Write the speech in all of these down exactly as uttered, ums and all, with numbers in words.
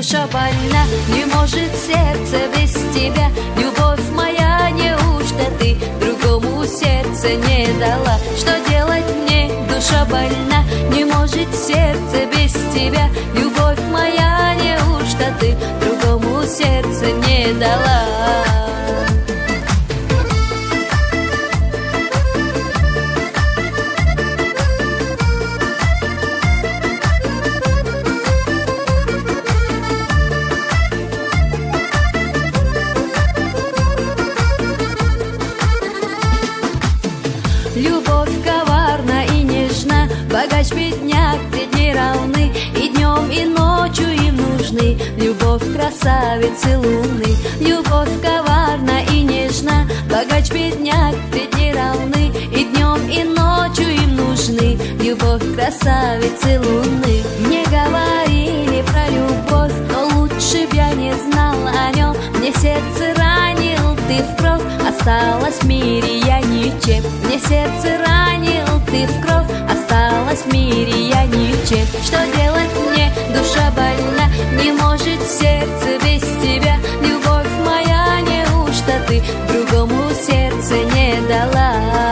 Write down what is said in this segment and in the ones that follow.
душа больна, не может сердце без тебя. Любовь моя, неужто ты другому сердце не дала? Что делать мне, душа больна, не может сердце без тебя. Любовь моя, неужто ты другому сердце не дала? Любовь коварна и нежна, богач, бедняк, ведь не равны, и днем, и ночью им нужны любовь красавицы луны. Любовь коварна и нежна, богач, бедняк, ведь не равны, и днем, и ночью им нужны любовь красавицы луны. Мне говорили про любовь, но лучше б я не знал о нем. Мне сердце ранил ты в кровь, осталась в мире я ничем. Мне сердце ранил ты в кровь, осталась в мире я ничем. Что делать мне, душа больна, не может сердце без тебя. Любовь моя, неужто ты другому сердце не дала?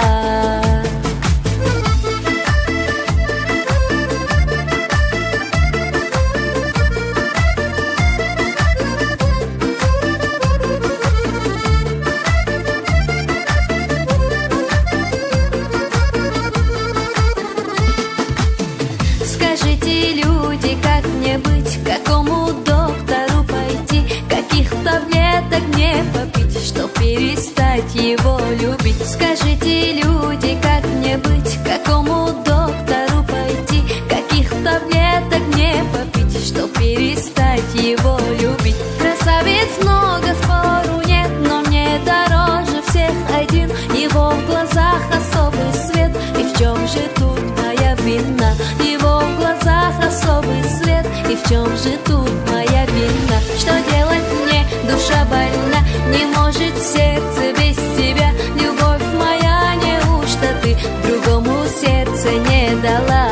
Скажите, люди, как мне быть, к какому доктору пойти, каких таблеток мне попить, чтоб перестать его любить? Скажите, люди, как мне быть, к какому доктору пойти, каких таблеток мне попить, чтоб перестать его любить? Красавиц много, спору нет, но мне дороже всех один. Его в глазах особый свет, и в чем же тут моя вина? Его в глазах особый свет, и в чем же тут моя вина? Что делать мне, душа больна, не может сердце без тебя. Любовь моя, неужто ты другому сердце не дала?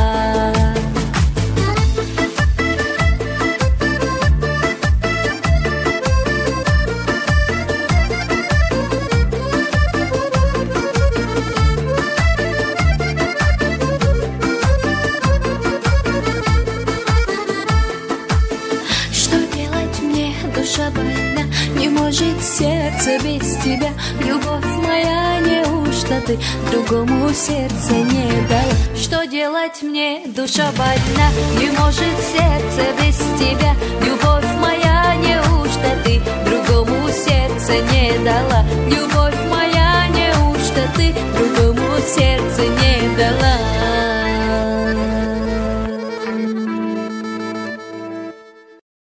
Душа больна, не может сердце без тебя. Любовь моя, неужто ты другому сердце не дала? Что делать мне, душа больна, не может сердце без тебя. Любовь моя, неужто ты другому сердце не дала? Любовь моя, неужто ты другому сердце